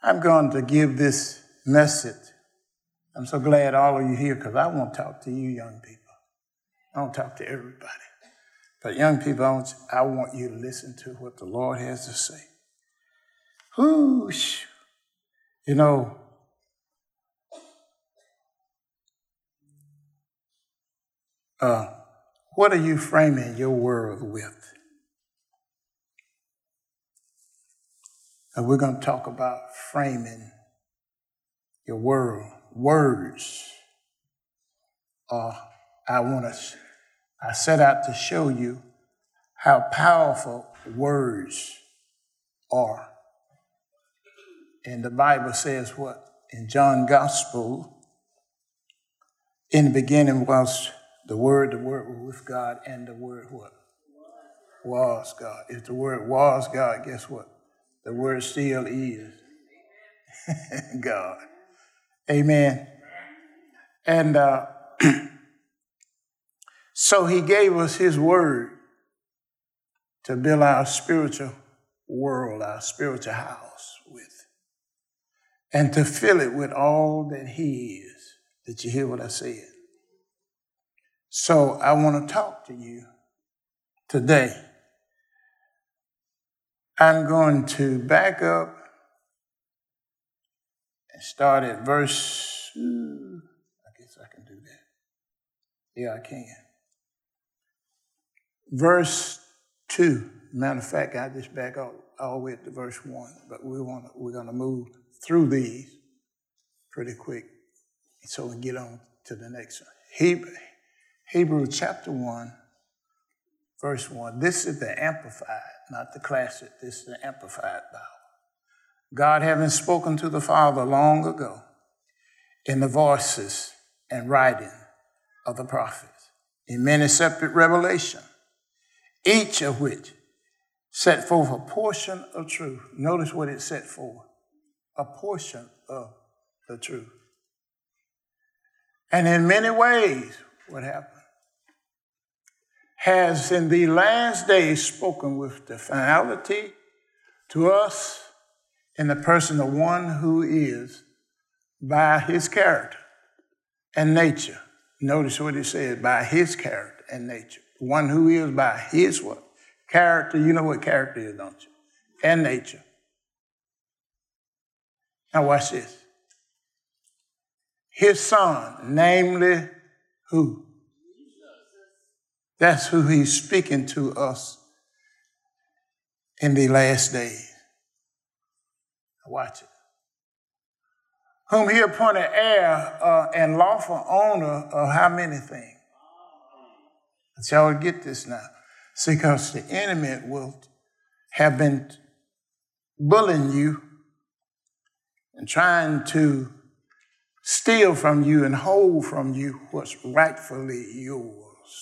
I'm going to give this message. I'm so glad all of you here because I want to talk to you young people. I don't talk to everybody. But young people, I want you to listen to what the Lord has to say. Whoosh. You know, what are you framing your world with? And we're going to talk about framing your world. Words. I set out to show you how powerful words are. And the Bible says what? In John's Gospel, in the beginning was the Word was with God, and the Word what? Was God. If the Word was God, guess what? The Word still is God. Amen. And so he gave us his Word to build our spiritual world, our spiritual house with, and to fill it with all that he is. Did you hear what I said? So I want to talk to you today. I'm going to back up and start at verse, I guess I can do that. Yeah, I can. Verse 2. Matter of fact, I just back up all the way to verse 1, but we're going to move through these pretty quick so we can get on to the next one. Hebrews chapter 1, verse 1. This is the Amplified, not the Classic. This is the Amplified Bible. God, having spoken to the Father long ago in the voices and writing of the prophets, in many separate revelations, each of which set forth a portion of truth. Notice what it set forth. A portion of the truth. And in many ways, what happened? Has in the last days spoken with the finality to us in the person of one who is by his character and nature. Notice what it says, by his character and nature. One who is by his what? Character. You know what character is, don't you? And nature. Now watch this. His son, namely who? That's who he's speaking to us in the last days. Watch it. Whom he appointed heir and lawful owner of how many things? But y'all get this now. See, because the enemy will have been bullying you and trying to steal from you and hold from you what's rightfully yours.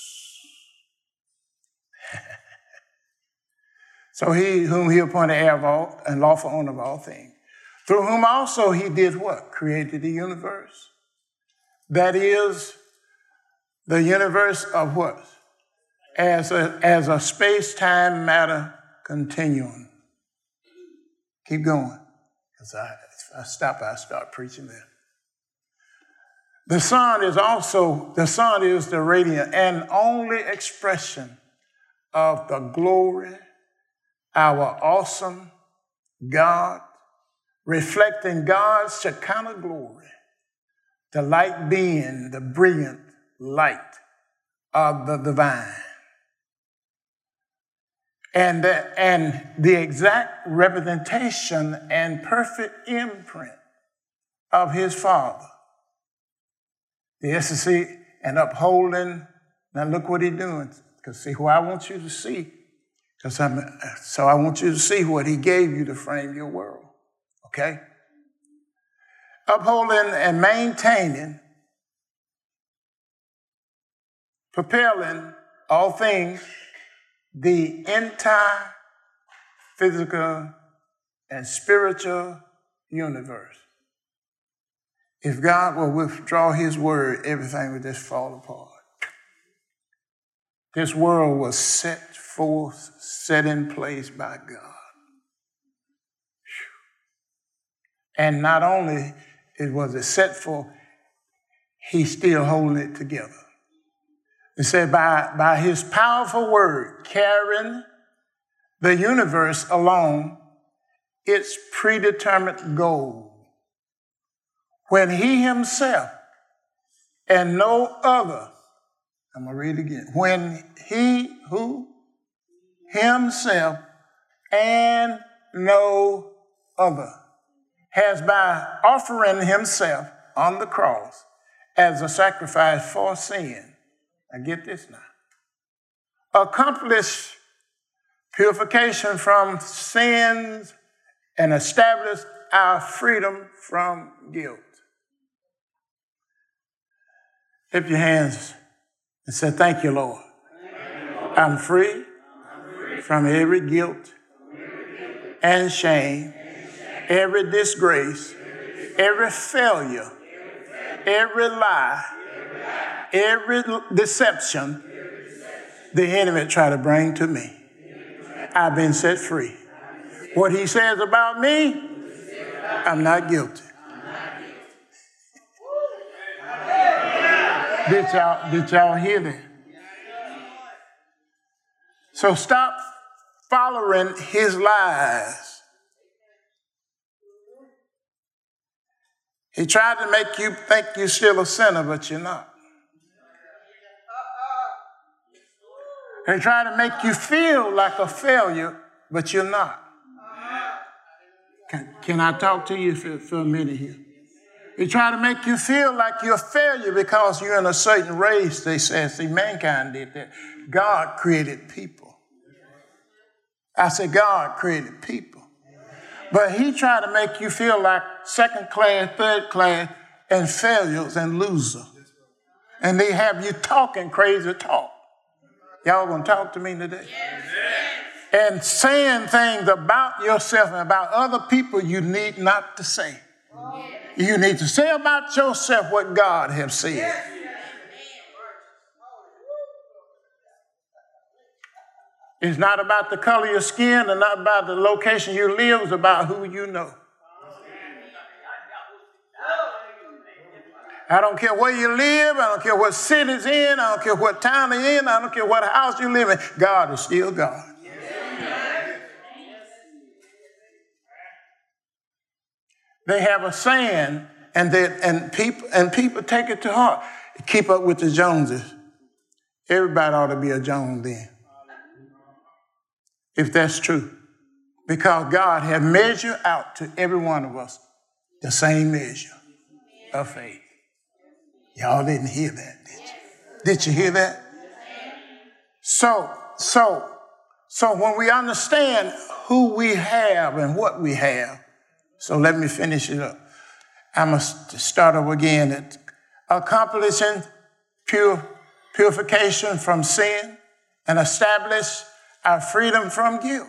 So he whom he appointed heir of all and lawful owner of all things, through whom also he did what? Created the universe. That is the universe of what? As a space-time matter continuum. Keep going. Because if I stop, I start preaching there. The Son is the radiant and only expression of the glory, our awesome God, reflecting God's Shekinah glory, the light being the brilliant light of the divine. And the exact representation and perfect imprint of his Father. The essence and upholding. Now look what he's doing. Because see, what I want you to see. So I want you to see what he gave you to frame your world. Okay? Upholding and maintaining, propelling all things, the entire physical and spiritual universe. If God will withdraw his word, everything would just fall apart. This world was set forth, set in place by God. And not only was it set for, he's still holding it together. It said by his powerful word, carrying the universe along its predetermined goal, when he himself and no other, I'm going to read it again, when he who himself and no other has by offering himself on the cross as a sacrifice for sin. Now get this now. Accomplished purification from sins and established our freedom from guilt. Lift your hands and say, thank you, Lord. I'm free from every guilt and shame, every disgrace, every failure, every lie, every deception the enemy tried to bring to me. I've been set free. What he says about me, I'm not guilty. Did y'all hear that? So stop following his lies. He tried to make you think you're still a sinner, but you're not. He tried to make you feel like a failure, but you're not. Can I talk to you for a minute here? He tried to make you feel like you're a failure because you're in a certain race, they say. See, mankind did that. God created people. I said, God created people. But he tried to make you feel like second class, third class, and failures and losers. And they have you talking crazy talk. Y'all gonna talk to me today? Yes. And saying things about yourself and about other people you need not to say. You need to say about yourself what God has said. It's not about the color of your skin and not about the location you live. It's about who you know. I don't care where you live. I don't care what city it's in. I don't care what town you're in. I don't care what house you live in. God is still God. They have a saying, and people take it to heart. Keep up with the Joneses. Everybody ought to be a Jones then, if that's true. Because God has measured out to every one of us the same measure of faith. Y'all didn't hear that, did you? Did you hear that? So when we understand who we have and what we have, so let me finish it up. I must start over again at accomplishing purification from sin and establish our freedom from guilt.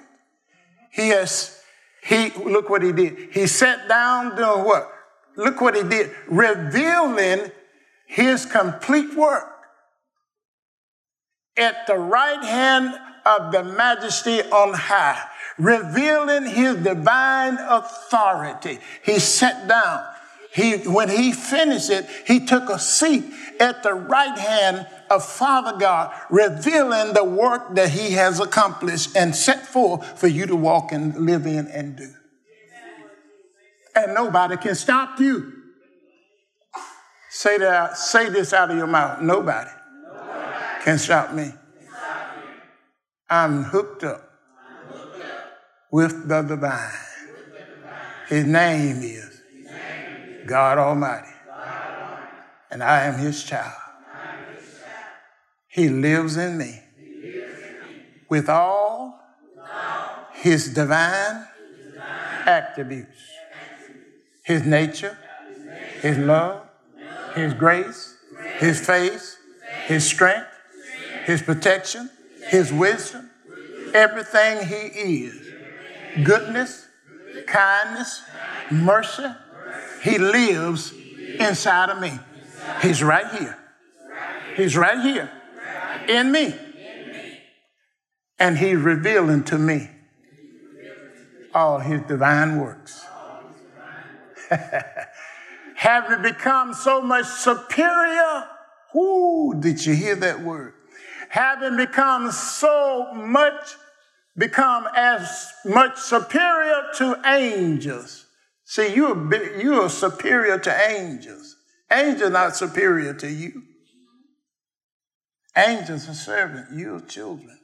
Look what he did. He sat down doing what? Look what he did. Revealing his complete work at the right hand of the majesty on high, revealing his divine authority. He sat down. When he finished it, he took a seat at the right hand of Father God, revealing the work that he has accomplished and set forth for you to walk and live in and do. And nobody can stop you. Say this out of your mouth. Nobody can stop me. I'm hooked up with the divine. His name is God Almighty. And I am his child. He lives in me with all his divine attributes. His nature, his love, his grace, his faith, his strength, his protection, his wisdom, everything he is. Goodness, kindness, mercy. He lives inside of me. He's right here. He's right here in me. And he's revealing to me all his divine works. Having become so much superior. Ooh, did you hear that word? Having become as much superior to angels. See, you are superior to angels. Angels not superior to you. Angels are servants. You are children.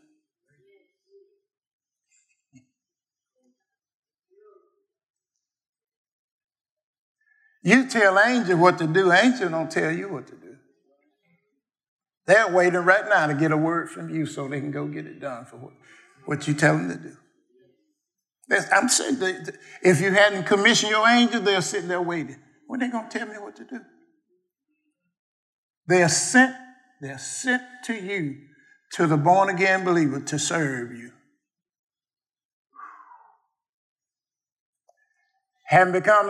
You tell angels what to do. Angels don't tell you what to do. They're waiting right now to get a word from you so they can go get it done for what you tell them to do. I'm saying, if you hadn't commissioned your angels, they're sitting there waiting. When are they going to tell me what to do? They're sent to you, to the born-again believer, to serve you. Having become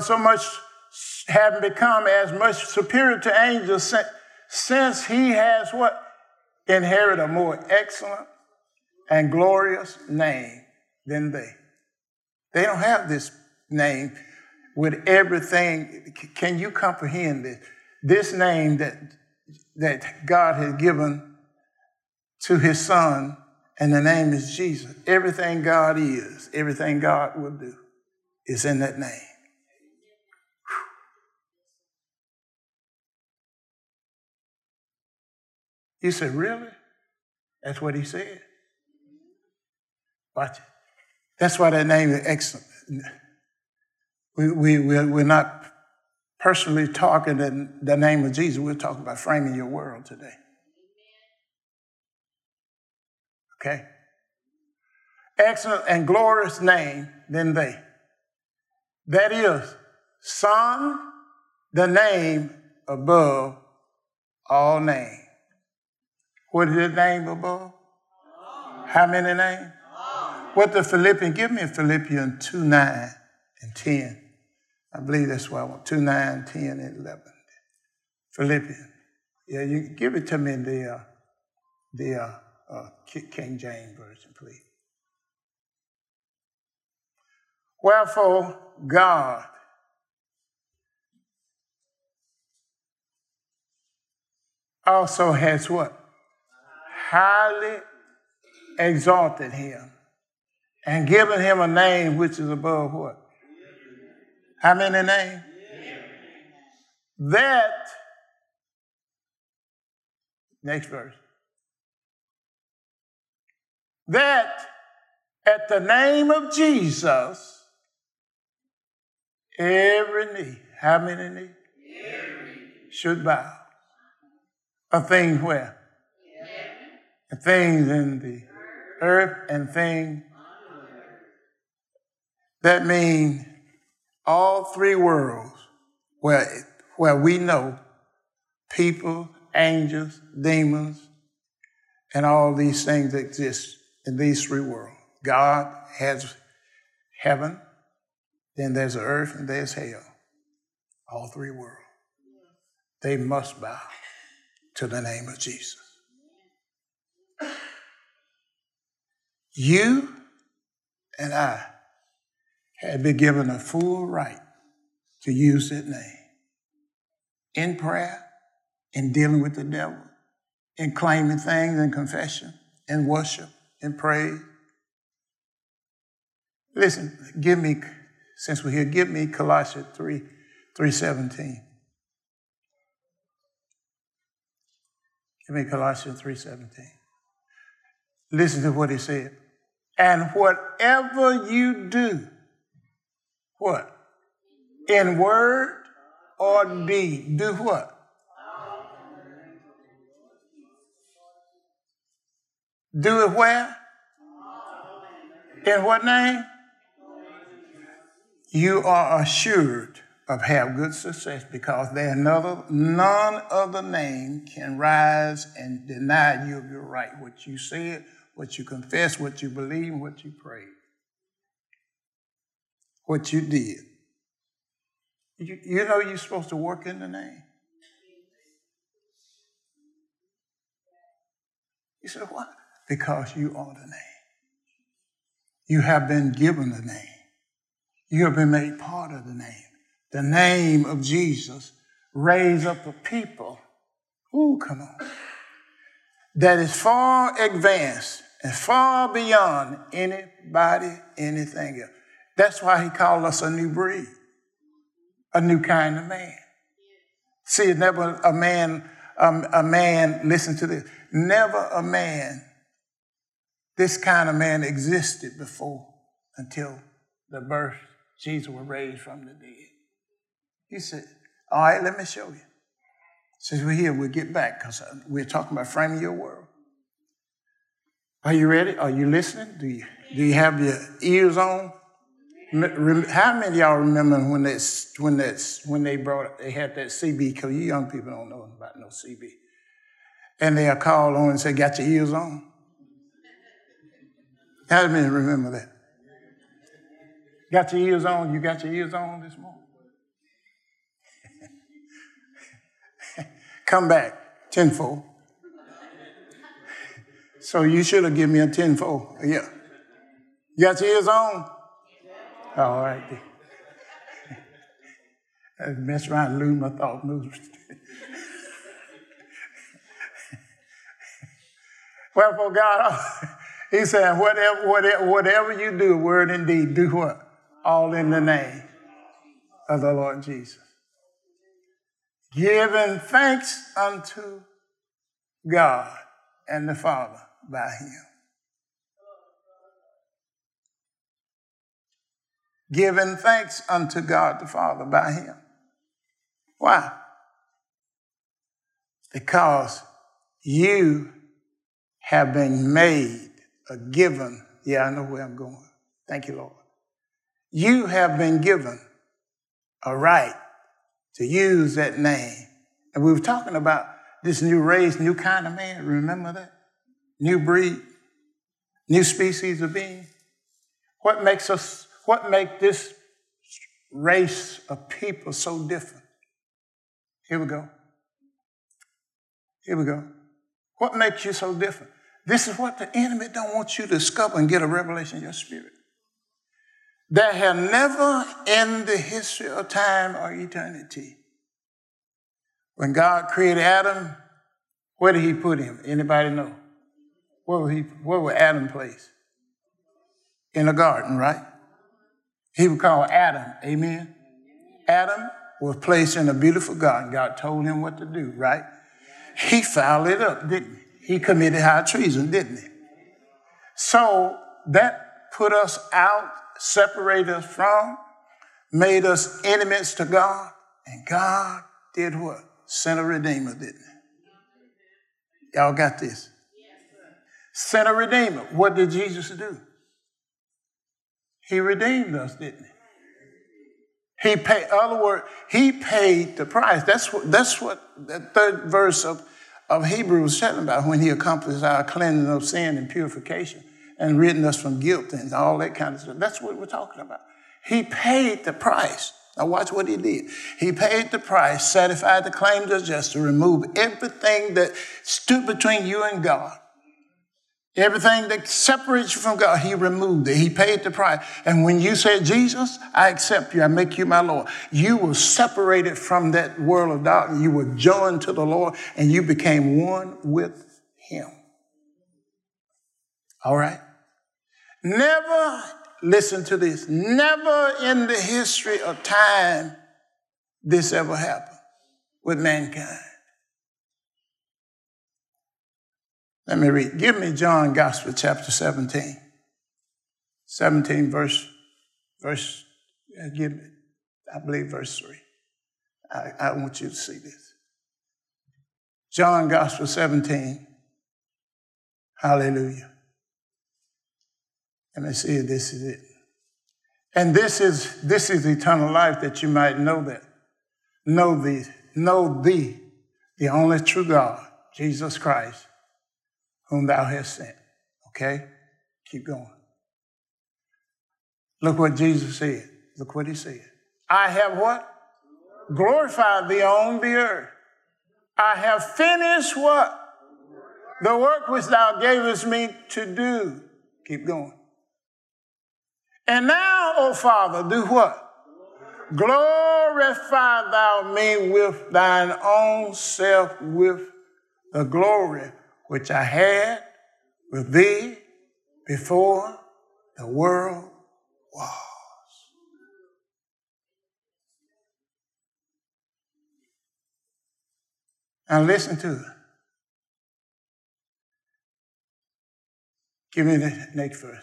as much superior to angels, since he has what? Inherited a more excellent and glorious name than they. They don't have this name with everything. Can you comprehend this? This name that God has given to his son, and the name is Jesus. Everything God is, everything God will do is in that name. You said, really? That's what he said. Watch it. That's why that name is excellent. We're not personally talking in the name of Jesus. We're talking about framing your world today. Okay? Excellent and glorious name than they. That is, Son, the name above all names. What is the name above? How many names? What the Philippians, give me Philippians 2, 9, and 10. I believe that's what I want, 2, 9, 10, and 11. Philippians. Yeah, you give it to me in the King James Version, please. Wherefore, God also has what? Highly exalted him and given him a name which is above what? How many names? That, next verse, that at the name of Jesus, every knee, how many knees? Should bow. Of things where? And things in the earth and things. That means all three worlds where we know people, angels, demons, and all these things exist in these three worlds. God has heaven, then there's the earth, and there's hell. All three worlds. They must bow to the name of Jesus. You and I have been given a full right to use that name in prayer, in dealing with the devil, in claiming things, in confession, in worship, in praise. Listen, since we're here, give me Colossians 3:17. Give me Colossians 3:17. Listen to what he said. And whatever you do, what? In word or deed, do what? Do it where? In what name? You are assured of have good success because none other name can rise and deny you of your right. What you said, what you confess, what you believe, what you prayed, what you did. You know you're supposed to work in the name. You said, what? Because you are the name. You have been given the name. You have been made part of the name. the name of Jesus, raise up a people, come on, that is far advanced and far beyond anybody, anything else. That's why he called us a new breed, a new kind of man. See, never a man, listen to this, never a man, this kind of man existed before until the birth. Jesus was raised from the dead. He said, all right, let me show you. Since we're here, we'll get back because we're talking about framing your world. Are you ready? Are you listening? Do you have your ears on? How many of y'all remember when they had that CB? Because you young people don't know about no CB. And they'll call on and say, got your ears on? How many remember that? Got your ears on? You got your ears on this morning? Come back, tenfold. So you should have given me a tenfold. Yeah. You got your ears on? All right. I mess around and lose my thought. Well, for God, he said, whatever you do, word and deed, do what? All in the name of the Lord Jesus. Giving thanks unto God and the Father by him. Giving thanks unto God the Father by him. Why? Because you have been made a given. Yeah, I know where I'm going. Thank you, Lord. You have been given a right to use that name. And we were talking about this new race, new kind of man. Remember that? New breed, new species of being. What makes this race of people so different? Here we go. What makes you so different? This is what the enemy don't want you to discover and get a revelation in your spirit. There have never in the history of time or eternity, when God created Adam, where did he put him? Anybody know? Where was Adam placed? In a garden, right? He was called Adam, amen? Adam was placed in a beautiful garden. God told him what to do, right? He fouled it up, didn't he? He committed high treason, didn't he? So that put us out, separated us from, made us enemies to God. And God did what? Sent a redeemer, didn't he? Y'all got this? Sent a redeemer. What did Jesus do? He redeemed us, didn't he? He paid the price. That's what that third verse of Hebrews is talking about, when he accomplished our cleansing of sin and purification and ridding us from guilt and all that kind of stuff. That's what we're talking about. He paid the price. Now watch what he did. He paid the price, satisfied the claims of justice, to remove everything that stood between you and God. Everything that separates you from God, he removed it. He paid the price. And when you said, Jesus, I accept you, I make you my Lord, you were separated from that world of darkness. You were joined to the Lord, and you became one with him. All right? Never, listen to this, never in the history of time this ever happened with mankind. Let me read. Give me John Gospel chapter 17. 17 verse, give me, I believe verse 3. I want you to see this. John Gospel 17. Hallelujah. Let me see if this is it. And this is eternal life, that you might know that. Know the only true God, Jesus Christ, whom thou hast sent. Okay? Keep going. Look what Jesus said. Look what he said. I have what? Glorified thee on the earth. I have finished what? The work which thou gavest me to do. Keep going. And now, O Father, do what? Glorify thou me with thine own self, with the glory which I had with thee before the world was. Now listen to it. Give me the next verse.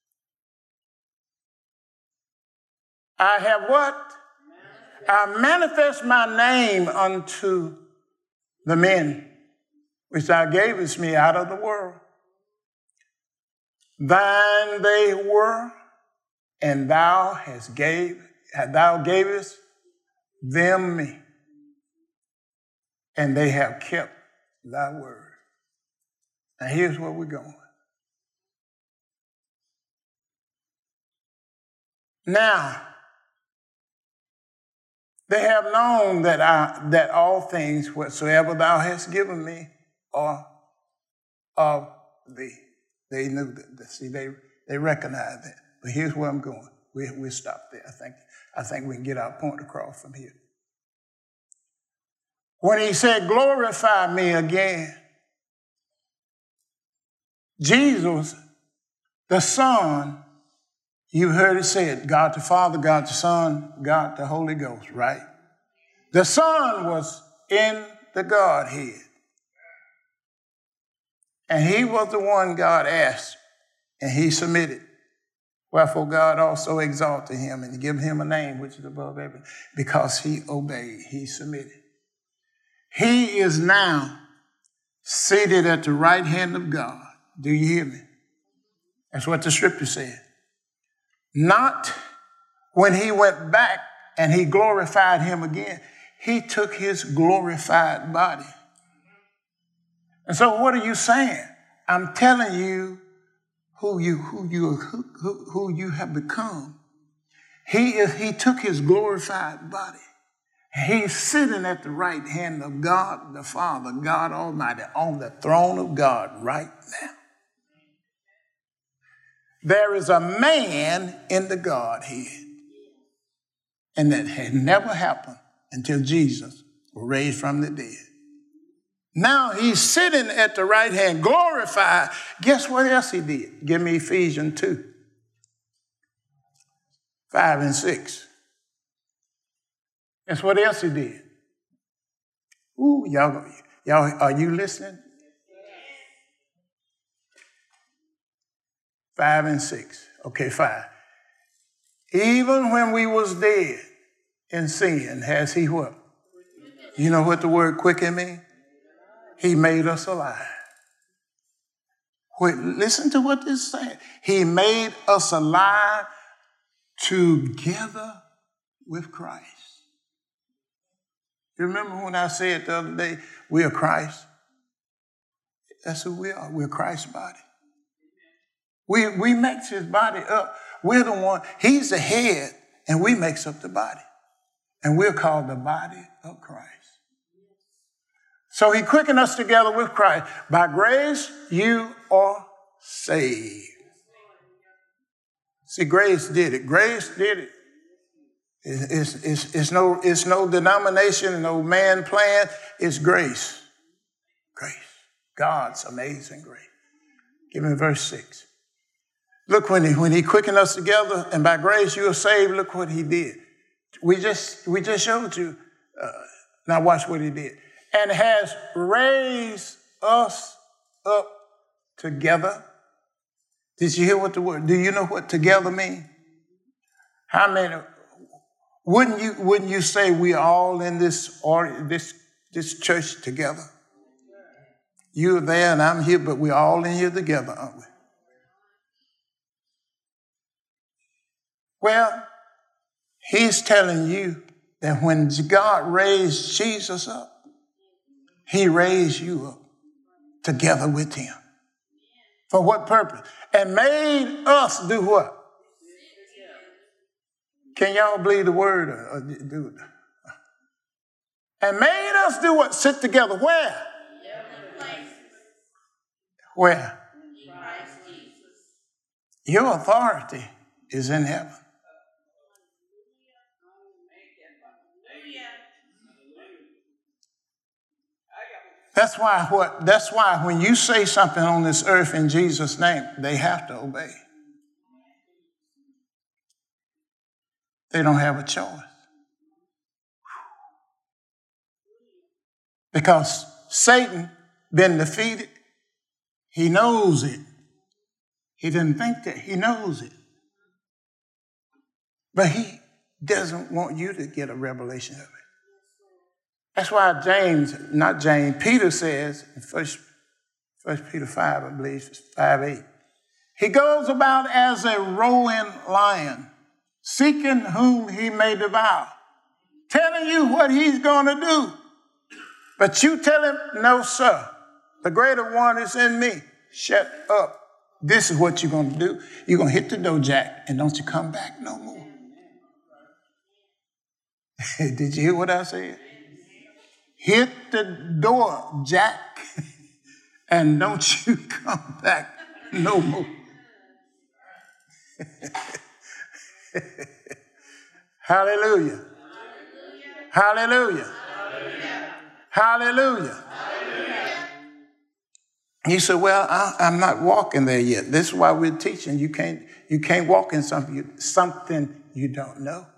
I have what? I manifest my name unto the men which thou gavest me out of the world. Thine they were, and thou gavest them me, and they have kept thy word. Now here's where we're going. Now, they have known that all things whatsoever thou hast given me are of thee. They knew that. See, they recognized that. But here's where I'm going. We'll stop there. I think we can get our point across from here. When he said, glorify me again, Jesus, the Son, you heard it said, God the Father, God the Son, God the Holy Ghost, right? The Son was in the Godhead. And he was the one God asked, and he submitted. Wherefore God also exalted him and gave him a name which is above everything, because he obeyed, he submitted. He is now seated at the right hand of God. Do you hear me? That's what the scripture said. Not when he went back and he glorified him again. He took his glorified body. And so what are you saying? I'm telling you who you have become. He took his glorified body. He's sitting at the right hand of God the Father, God Almighty, on the throne of God right now. There is a man in the Godhead, and that had never happened until Jesus was raised from the dead. Now he's sitting at the right hand, glorified. Guess what else he did? Give me Ephesians 2, 5 and 6. That's what else he did. Ooh, y'all, are you listening? 5 and 6. Okay, 5. Even when we was dead in sin, has he what? You know what the word quicken means? He made us alive. Wait, listen to what this is saying. He made us alive together with Christ. You remember when I said the other day, we are Christ? That's who we are. We're Christ's body. We mix his body up. We're the one, he's the head, and we mix up the body. And we're called the body of Christ. So he quickened us together with Christ. By grace, you are saved. See, grace did it. Grace did it. It's no denomination, no man plan. It's grace. Grace. God's amazing grace. Give me verse 6. Look, when he quickened us together, and by grace you are saved, look what he did. We just showed you. Now watch what he did. And has raised us up together. Did you hear what the word? Do you know what together means? How many? Wouldn't you say we are all in this church together? You're there and I'm here, but we're all in here together, aren't we? Well, he's telling you that when God raised Jesus up, he raised you up together with him. For what purpose? And made us do what? Can y'all believe the word? Or do it? And made us do what? Sit together. Where? Where? Your authority is in heaven. That's why when you say something on this earth in Jesus' name, they have to obey. They don't have a choice. Because Satan been defeated. He knows it. He didn't think that. He knows it. But he doesn't want you to get a revelation of it. That's why Peter says in 1 Peter 5, I believe, 5:8. He goes about as a roaring lion, seeking whom he may devour, telling you what he's going to do. But you tell him, no, sir, the greater one is in me. Shut up. This is what you're going to do. You're going to hit the door, Jack, and don't you come back no more. Did you hear what I said? Hit the door, Jack, and don't you come back no more. Hallelujah. Hallelujah. Hallelujah. He said, well, I'm not walking there yet. This is why we're teaching. You can't walk in something you don't know.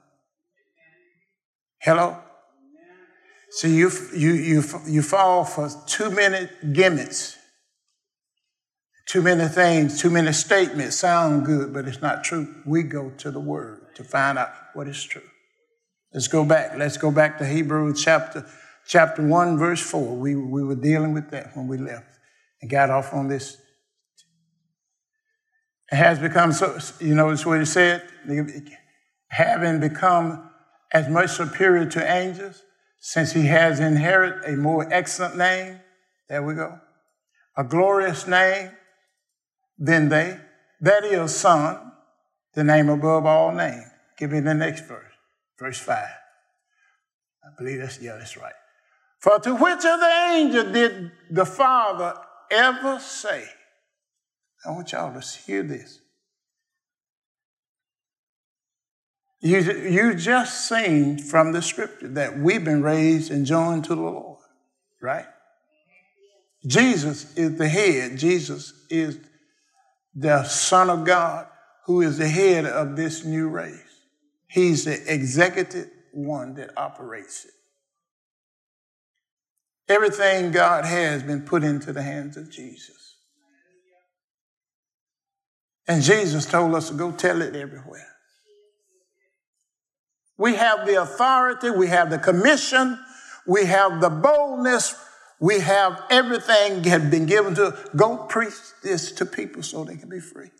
Hello? So you fall for too many gimmicks, too many things, too many statements. Sound good, but it's not true. We go to the Word to find out what is true. Let's go back. Let's go back to Hebrews chapter 1, verse 4. We were dealing with that when we left and got off on this. It has become so, you notice what he said? Having become as much superior to angels, since he has inherited a more excellent name, there we go, a glorious name than they, that is Son, the name above all names. Give me the next verse, verse 5. I believe that's right. For to which of the angels did the Father ever say? I want y'all to hear this. You just seen from the scripture that we've been raised and joined to the Lord, right? Jesus is the head. Jesus is the Son of God who is the head of this new race. He's the executive one that operates it. Everything God has been put into the hands of Jesus. And Jesus told us to go tell it everywhere. We have the authority, we have the commission, we have the boldness, we have everything had been given to us. Go preach this to people so they can be free.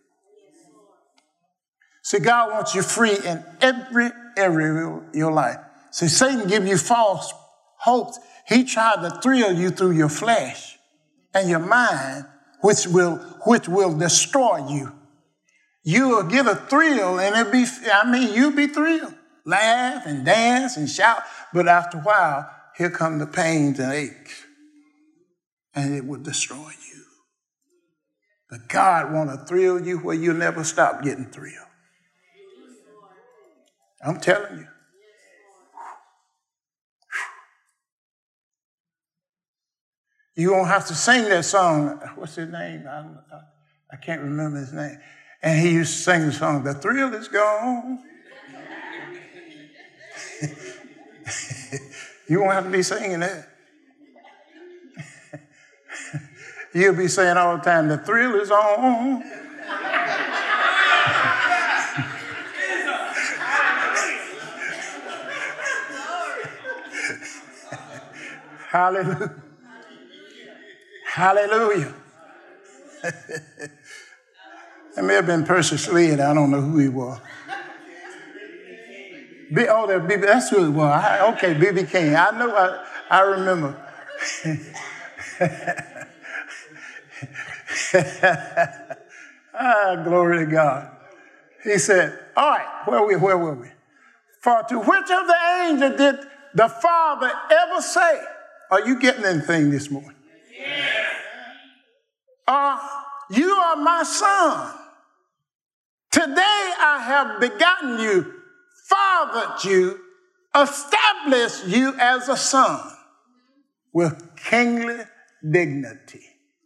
See, God wants you free in every area of your life. See, Satan give you false hopes. He tried to thrill you through your flesh and your mind, which will destroy you. You will get a thrill and you'll be thrilled. Laugh and dance and shout. But after a while, here come the pains and aches. And it will destroy you. But God want to thrill you where you'll never stop getting thrilled. I'm telling you. You won't have to sing that song. What's his name? I can't remember his name. And he used to sing the song, "The thrill is gone." You won't have to be singing that. You'll be saying all the time, "The thrill is on." Hallelujah. Hallelujah. That may have been Percy Slade. I don't know who he was. That's who it was. Okay, B.B. King. I know. I remember. Glory to God. He said, all right, where were we? For to which of the angels did the Father ever say? Are you getting anything this morning? Yes. You are my son. Today I have begotten you, fathered you establish you as a son with kingly dignity.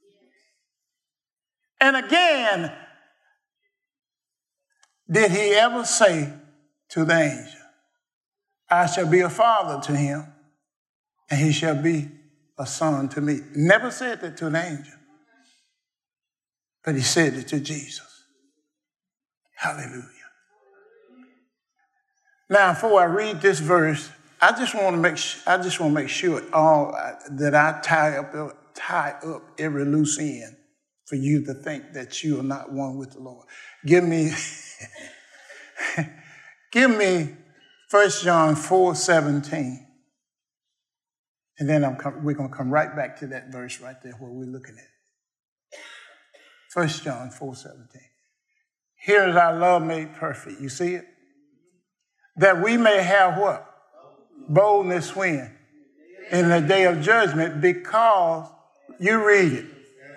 And again, did he ever say to the angel, I shall be a father to him, and he shall be a son to me? Never said that to an angel, but he said it to Jesus. Hallelujah. Now, before I read this verse, I just want to make sure that I tie up every loose end for you to think that you are not one with the Lord. Give me 1 John 4:17. And then we're going to come right back to that verse right there where we're looking at. 1 John 4:17. Here is our love made perfect. You see it? That we may have what? Boldness when? In the day of judgment, because you read it.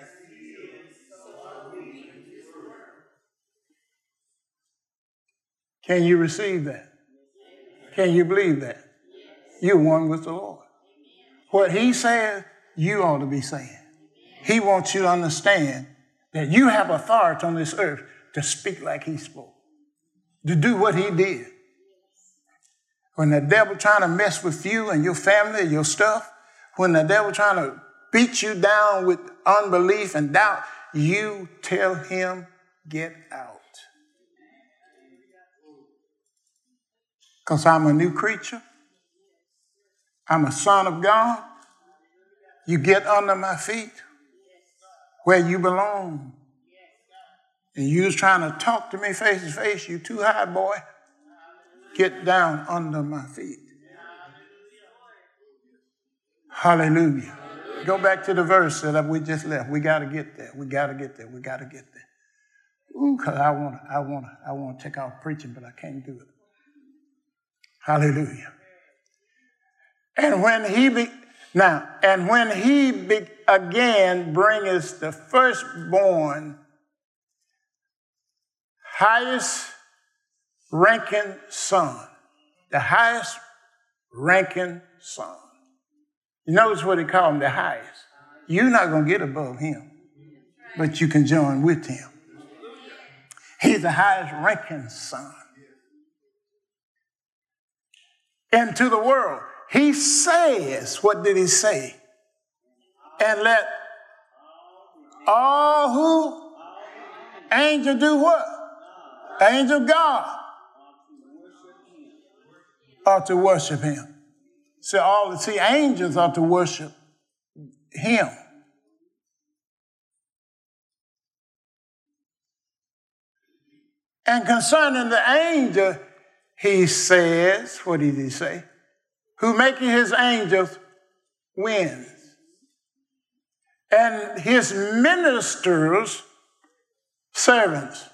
Can you receive that? Can you believe that? You're one with the Lord. What he says, you ought to be saying. He wants you to understand that you have authority on this earth to speak like he spoke, to do what he did. When the devil trying to mess with you and your family and your stuff, when the devil trying to beat you down with unbelief and doubt, you tell him, get out. Because I'm a new creature. I'm a son of God. You get under my feet where you belong. And you was trying to talk to me face to face. You too high, boy. Get down under my feet. Hallelujah. Go back to the verse that we just left. We got to get there. We got to get there. We got to get there. Ooh, because I want to take off preaching, but I can't do it. Hallelujah. And when he again bringeth the firstborn, highest ranking son, the highest ranking son. You notice what he called him, the highest. You're not going to get above him, but you can join with him. He's the highest ranking son. Into the world. He says, what did he say? And let all who? Angel do what? Angel God. Ought to worship him. See, angels ought to worship him. And concerning the angel, he says, what did he say? Who making his angels winds, and his ministers servants,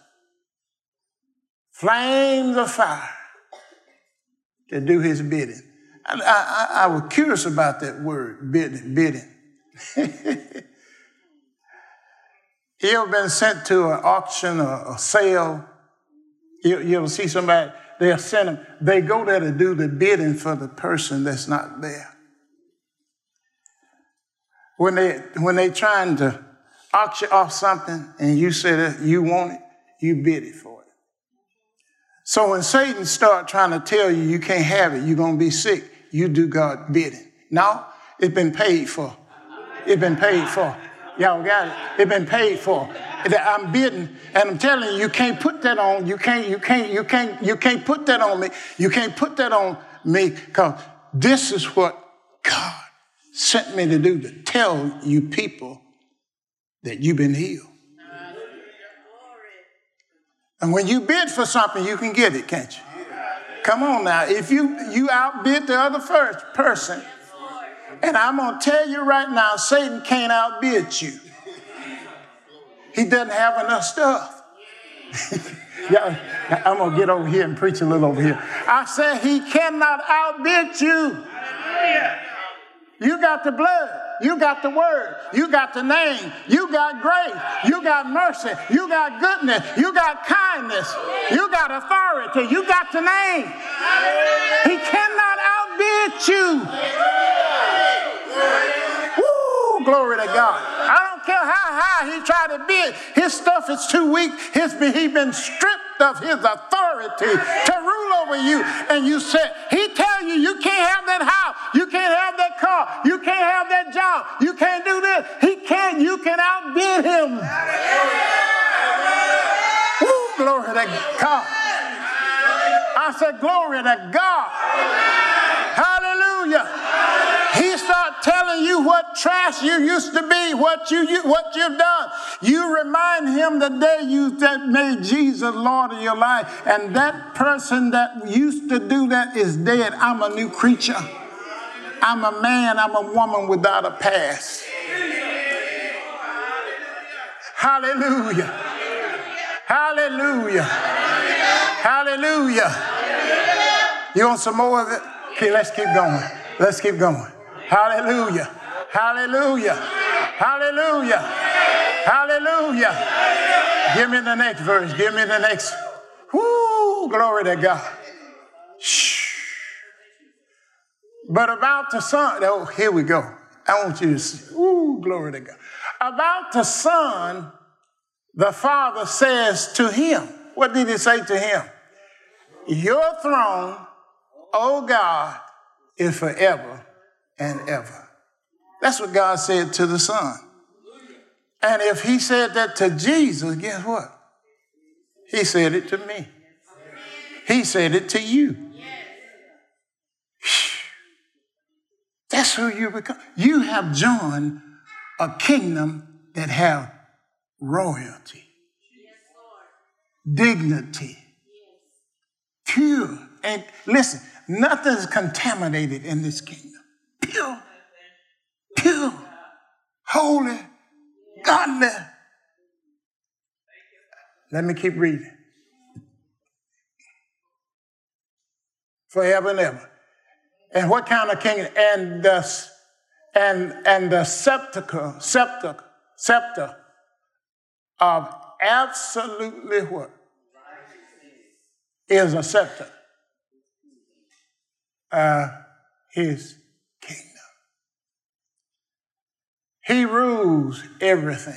flames of fire, to do his bidding. I was curious about that word, bidding. You ever been sent to an auction or a sale? You ever see somebody? They'll send them. They go there to do the bidding for the person that's not there. When they trying to auction off something and you say that you want it, you bid it for it. So when Satan start trying to tell you you can't have it, you're going to be sick, you do God bidding. No, it's been paid for. It's been paid for. Y'all got it? It's been paid for. I'm bidding, and I'm telling you, you can't put that on. You can't put that on me. You can't put that on me, because this is what God sent me to do, to tell you people that you've been healed. And when you bid for something, you can get it, can't you? Come on now. If you outbid the other first person, and I'm going to tell you right now, Satan can't outbid you. He doesn't have enough stuff. Yeah, I'm going to get over here and preach a little over here. I said he cannot outbid you. You got the blood. You got the word. You got the name. You got grace. You got mercy. You got goodness. You got kindness. You got authority. You got the name. He cannot outbid you. Woo, glory to God. I don't care how high he tried to bid. His stuff is too weak. He's been stripped of his authority to rule over you. And you said, he tell you, you can't have that house. You can't have that car. You can't have that job. You can't do this. He can't. You can outbid him. Woo, glory to God. I said, glory to God. Hallelujah. He start telling you what trash you used to be, what you've done. You remind him the day you that made Jesus Lord of your life, and that person that used to do that is dead. I'm a new creature. I'm a man. I'm a woman without a past. Hallelujah. Hallelujah. Hallelujah. You want some more of it? Okay, let's keep going. Let's keep going. Hallelujah. Hallelujah. Hallelujah. Hallelujah. Give me the next verse. Give me the next. Woo, glory to God. Shh. But about the Son, oh, here we go. I want you to see. Woo, glory to God. About the Son, the Father says to him, what did he say to him? Your throne, O God, is forever and ever. That's what God said to the Son. And if he said that to Jesus, guess what? He said it to me. He said it to you. That's who you become. You have joined a kingdom that have royalty, dignity, pure. And listen, nothing's contaminated in this kingdom. Pure, pure, holy, godly. Let me keep reading. Forever and ever. And what kind of kingdom? And the scepter of absolutely what? Is a scepter. His kingdom. He rules everything.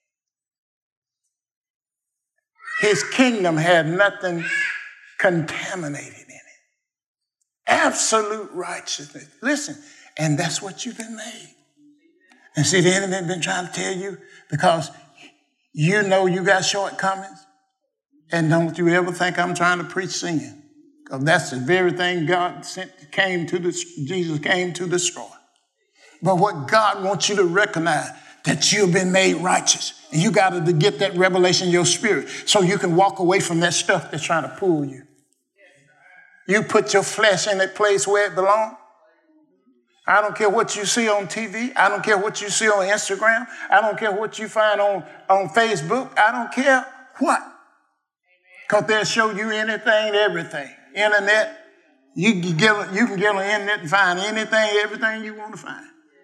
His kingdom had nothing contaminated in it. Absolute righteousness. Listen, and that's what you've been made. And see, the enemy has been trying to tell you because you know you got shortcomings. And don't you ever think I'm trying to preach sin. Because that's the very thing Jesus came to destroy. But what God wants you to recognize, that you've been made righteous. And you got to get that revelation in your spirit so you can walk away from that stuff that's trying to pull you. You put your flesh in that place where it belongs. I don't care what you see on TV. I don't care what you see on Instagram. I don't care what you find on Facebook. I don't care what. Because they'll show you anything, everything. Internet, you can get on the internet and find anything, everything you want to find.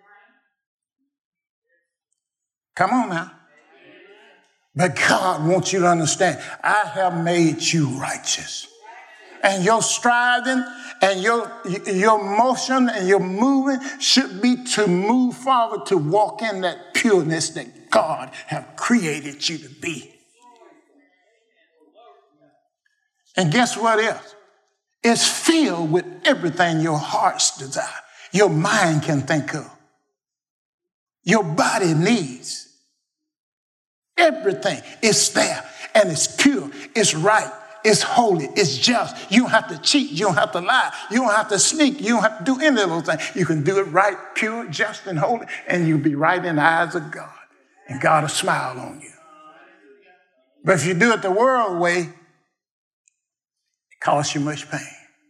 Come on now. But God wants you to understand, I have made you righteous. And your striving and your motion and your moving should be to move forward, to walk in that pureness that God has created you to be. And guess what else? It's filled with everything your heart's desire, your mind can think of, your body needs. Everything is there, and it's pure, it's right, it's holy, it's just. You don't have to cheat, you don't have to lie, you don't have to sneak, you don't have to do any of those things. You can do it right, pure, just, and holy, and you'll be right in the eyes of God, and God will smile on you. But if you do it the world way, it costs you much pain.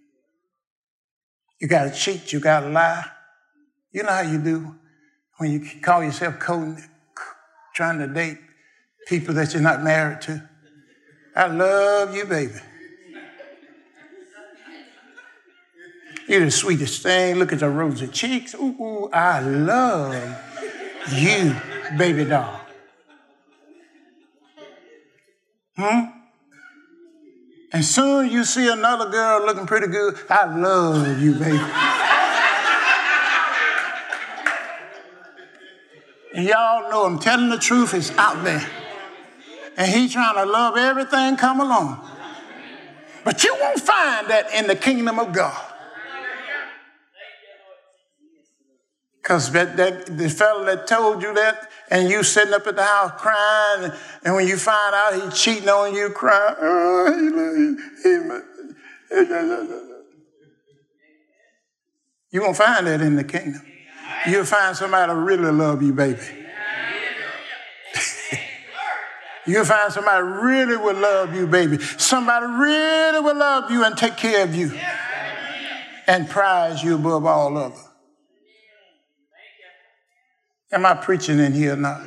You got to cheat, you got to lie. You know how you do when you call yourself trying to date people that you're not married to. I love you, baby. You're the sweetest thing. Look at your rosy cheeks. Ooh, ooh, I love you, baby doll. And soon you see another girl looking pretty good. I love you, baby. And y'all know I'm telling the truth. It's out there. And he's trying to love everything come along. But you won't find that in the kingdom of God. Because the fellow that told you that, and you sitting up at the house crying, and when you find out he's cheating on you, crying, you won't find that in the kingdom. You'll find somebody that really love you, baby. You'll find somebody really will love you, baby. Somebody really will love you and take care of you and prize you above all others. Am I preaching in here now?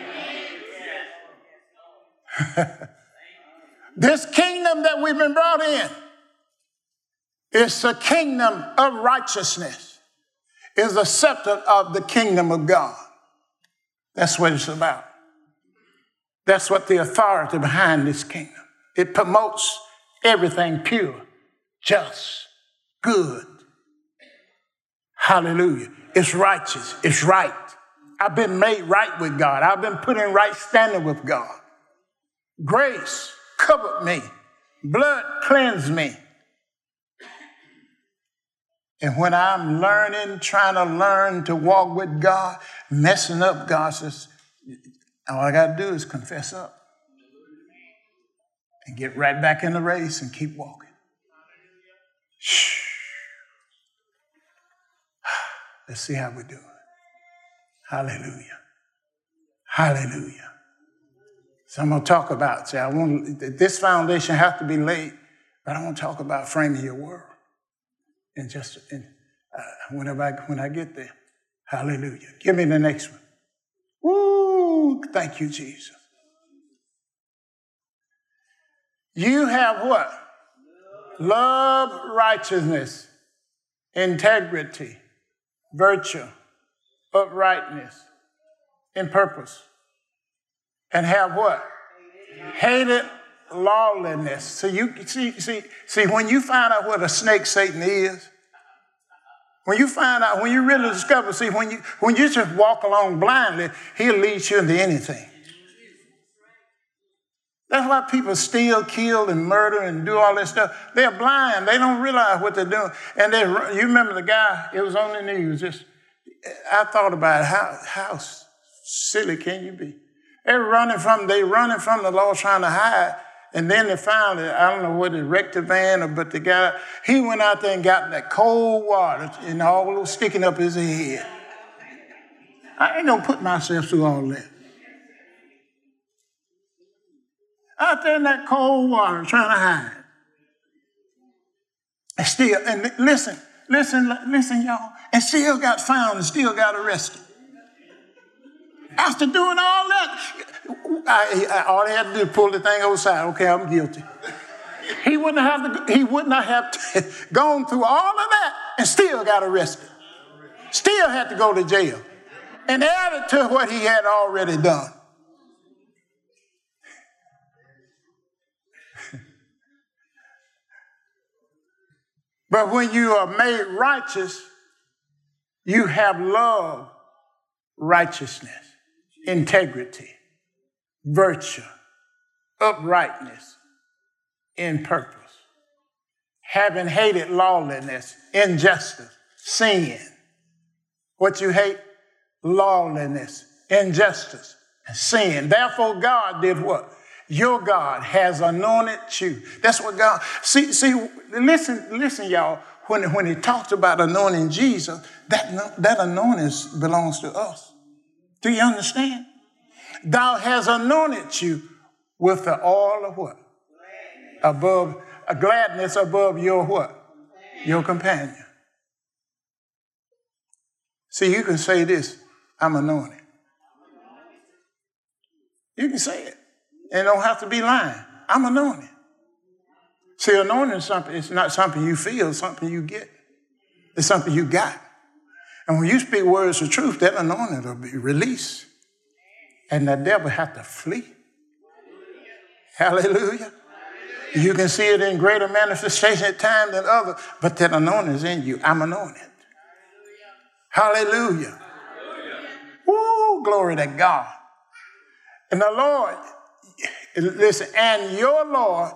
This kingdom that we've been brought in is the kingdom of righteousness, is the scepter of the kingdom of God. That's what it's about. That's what the authority behind this kingdom. It promotes everything pure, just, good. Hallelujah. It's righteous. It's right. I've been made right with God. I've been put in right standing with God. Grace covered me. Blood cleansed me. And when I'm trying to learn to walk with God, messing up, God says, all I got to do is confess up and get right back in the race and keep walking. Shh. Let's see how we do it. Hallelujah. Hallelujah. So I'm going to talk about, this foundation has to be laid, but I want to talk about framing your world. And when I get there. Hallelujah. Give me the next one. Woo! Thank you, Jesus. You have what? Love, righteousness, integrity, virtue, uprightness, and purpose. And have what? Hated lawlessness. So you see, when you find out what a snake Satan is, when you really discover, when you just walk along blindly, he'll lead you into anything. That's why people steal, kill, and murder and do all this stuff. They're blind. They don't realize what they're doing. And you remember the guy, it was on the news. I thought about it. How silly can you be? They're running from the law trying to hide. And then they found it, I don't know what it wrecked the van, but the guy, he went out there and got that cold water and all sticking up his head. I ain't gonna put myself through all that. Out there in that cold water trying to hide. And listen, y'all, and still got found and still got arrested. After doing all that, all they had to do was pull the thing outside. Okay, I'm guilty. He would not have gone through all of that and still got arrested. Still had to go to jail. And added to what he had already done. But when you are made righteous, you have love, righteousness, integrity, virtue, uprightness, in purpose. Having hated lawlessness, injustice, sin. What you hate? Lawlessness, injustice, sin. Therefore, God did what? Your God has anointed you. That's what God, see, listen, y'all. When he talks about anointing Jesus, that anointing belongs to us. Do you understand? Thou has anointed you with the oil of what? Above, a gladness above your what? Your companion. See, you can say this, I'm anointed. You can say it. And it don't have to be lying. I'm anointed. See, anointing is something, it's not something you feel, it's something you get. It's something you got. And when you speak words of truth, that anointing will be released. And the devil have to flee. Hallelujah. You can see it in greater manifestation at times than others, but that anointing is in you. I'm anointed. Hallelujah. Woo, glory to God. And the Lord, listen, and your Lord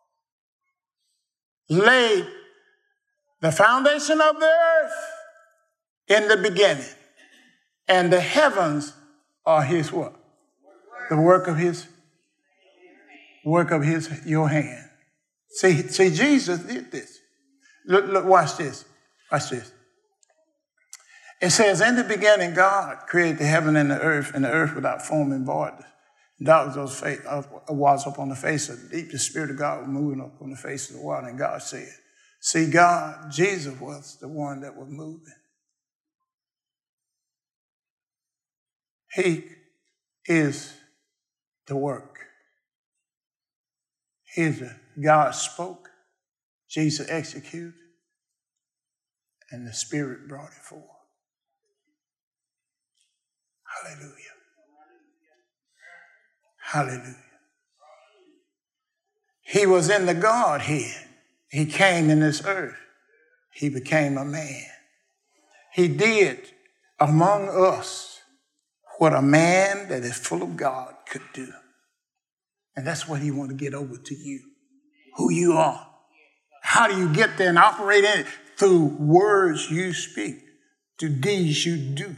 laid the foundation of the earth in the beginning. And the heavens are his what? The work of your hand. See, Jesus did this. Look, watch this. Watch this. It says, in the beginning, God created the heaven and the earth without form and void. Darkness was up on the face of the deep. The Spirit of God was moving up on the face of the water. And God said, see, Jesus was the one that was moving. He is the work. God spoke, Jesus executed, and the Spirit brought it forth. Hallelujah. Hallelujah. He was in the Godhead. He came in this earth. He became a man. He did among us what a man that is full of God could do. And that's what he wants to get over to you, who you are. How do you get there and operate in it? Through words you speak, to deeds you do.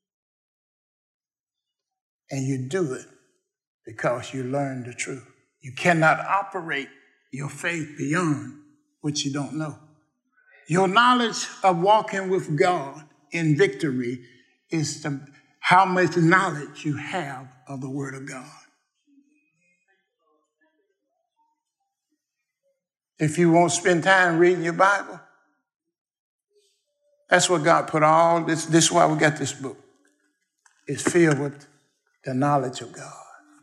And you do it because you learn the truth. You cannot operate your faith beyond what you don't know. Your knowledge of walking with God in victory is how much knowledge you have of the Word of God. If you won't spend time reading your Bible, that's what God put all this. This is why we got this book. It's filled with the knowledge of God.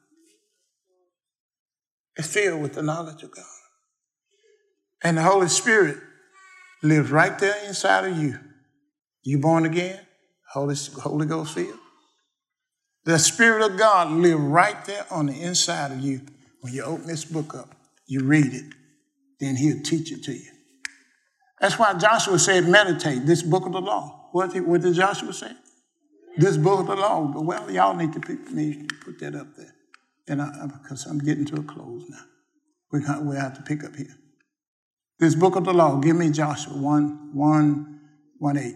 It's filled with the knowledge of God. And the Holy Spirit lives right there inside of you. You born again? Holy Ghost filled? The Spirit of God lives right there on the inside of you. When you open this book up, you read it, then he'll teach it to you. That's why Joshua said, meditate, this book of the law. What did Joshua say? This book of the law. Well, y'all need to put that up there. Because I'm getting to a close now. We'll have to pick up here. This book of the law, give me Joshua 1:8.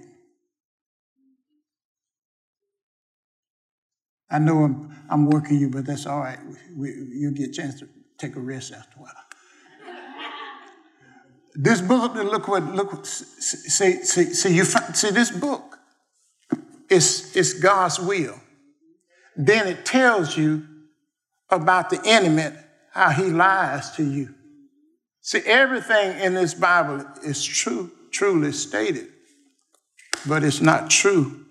I know I'm working you, but that's all right. You'll get a chance to take a rest after a while. This book, see this book is God's will. Then it tells you about the enemy, how he lies to you. See, everything in this Bible is truly stated, but it's not true.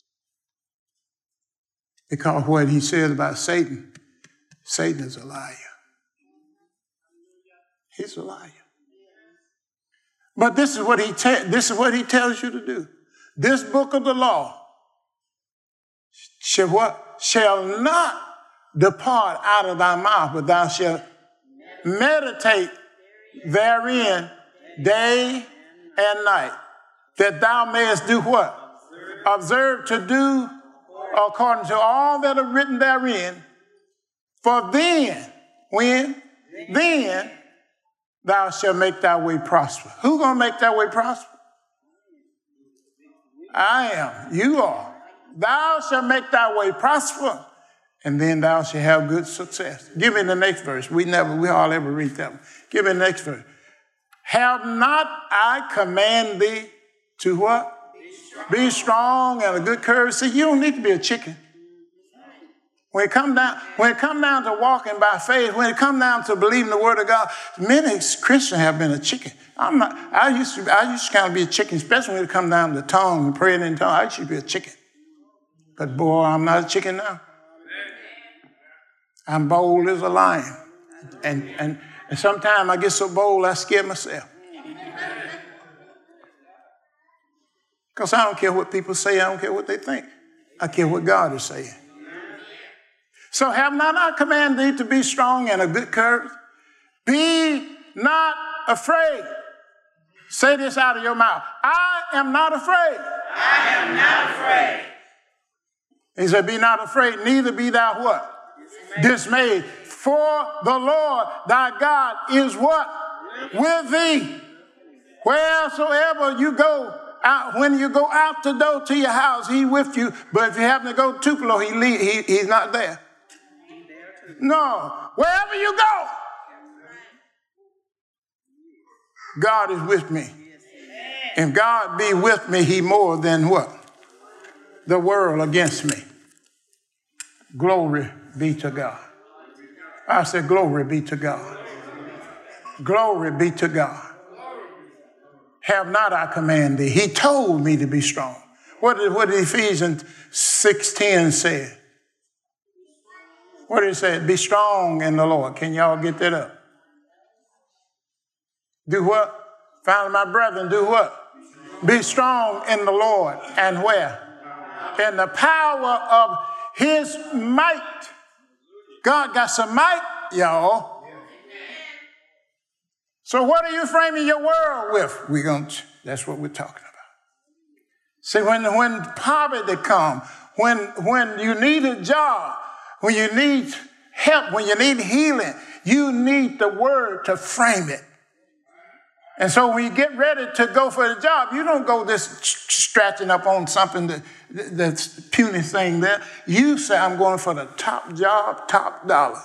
Because what he says about Satan is a liar. He's a liar. But this is what he tells you to do. This book of the law shall not depart out of thy mouth, but thou shalt meditate therein day and night, that thou mayest do what? Observe to do according to all that are written therein. For then, then thou shalt make thy way prosper. Who's going to make thy way prosper? I am. You are. Thou shalt make thy way prosper, and then thou shalt have good success. Give me the next verse. We all ever read that one. Give me the next verse. Have not I command thee to what? Be strong and of good courage. See, you don't need to be a chicken. When it come down to walking by faith, when it come down to believing the Word of God, many Christians have been a chicken. I used to kind of be a chicken, especially when it come down to tongue and praying in tongue. I used to be a chicken. But boy, I'm not a chicken now. I'm bold as a lion. And sometimes I get so bold I scare myself. Because I don't care what people say. I don't care what they think. I care what God is saying. So have not I commanded thee to be strong and of good courage? Be not afraid. Say this out of your mouth. I am not afraid. I am not afraid. He said, be not afraid, neither be thou what? Dismayed. For the Lord thy God is what? With thee. Wheresoever you go out, when you go out the door to your house, he with you. But if you happen to go too close, he's not there. No. Wherever you go, God is with me. If God be with me, he more than what? The world against me. Glory be to God. I said, glory be to God. Glory be to God. Have not I commanded thee? He told me to be strong. What did Ephesians 6:10 say? What did it say? Be strong in the Lord. Can y'all get that up? Do what? Finally, my brethren, do what? Be strong in the Lord. And where? In the power of his might. God got some might, y'all. So what are you framing your world with? That's what we're talking about. See, when poverty comes, when you need a job, when you need help, when you need healing, you need the word to frame it. And so when you get ready to go for the job, you don't go this scratching up on something that's puny thing there. You say, I'm going for the top job, top dollar.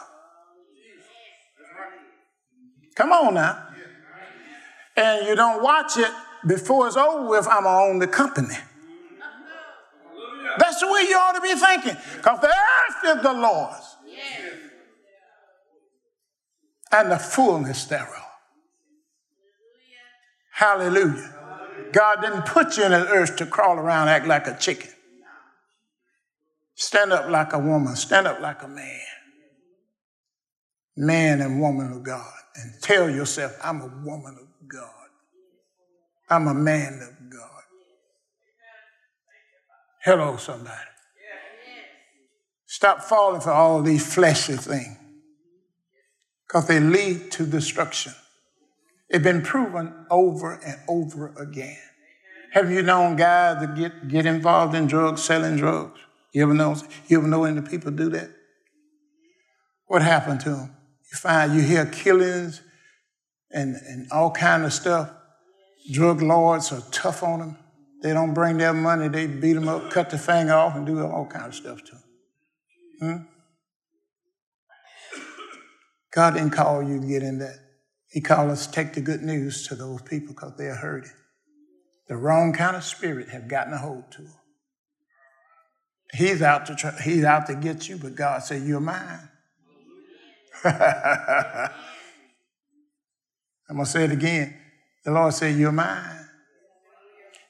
Come on now. And you don't watch it before it's over with, I'm going to own the company. That's the way you ought to be thinking. Because the earth is the Lord's. And the fullness thereof. Hallelujah. God didn't put you in the earth to crawl around, act like a chicken. Stand up like a woman. Stand up like a man. Man and woman of God. And tell yourself, I'm a woman of God. I'm a man of God. Hello, somebody. Stop falling for all these fleshly things. Because they lead to destruction. It's been proven over and over again. Have you known guys that get involved in drugs, selling drugs? You ever know any people do that? What happened to them? You hear killings and all kind of stuff. Drug lords are tough on them. They don't bring their money. They beat them up, cut the finger off, and do all kind of stuff to them. God didn't call you to get in that. He called us to take the good news to those people because they're hurting. The wrong kind of spirit have gotten a hold to them. He's out to get you, but God said, you're mine. I'm going to say it again. The Lord said, you're mine.